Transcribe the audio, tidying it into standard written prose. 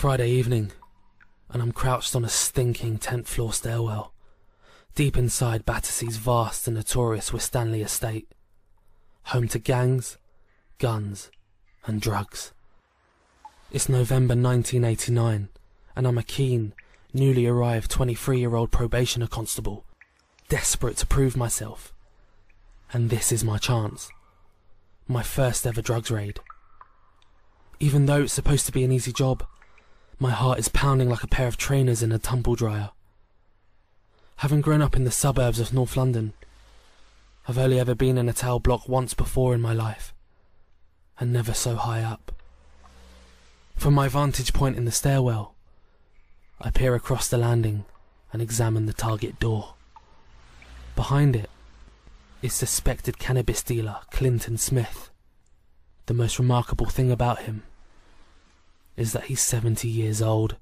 Friday evening, and I'm crouched on a stinking 10th floor stairwell, deep inside Battersea's vast and notorious Winstanley estate, home to gangs, guns, and drugs. It's November 1989, and I'm a keen, newly arrived 23-year-old probationer constable, desperate to prove myself. And this is my chance. My first ever drugs raid. Even though it's supposed to be an easy job, my heart is pounding like a pair of trainers in a tumble dryer. Having grown up in the suburbs of North London, I've only ever been in a tower block once before in my life, and never so high up. From my vantage point in the stairwell, I peer across the landing and examine the target door. Behind it is suspected cannabis dealer Clinton Smith. The most remarkable thing about him is that he's 70 years old.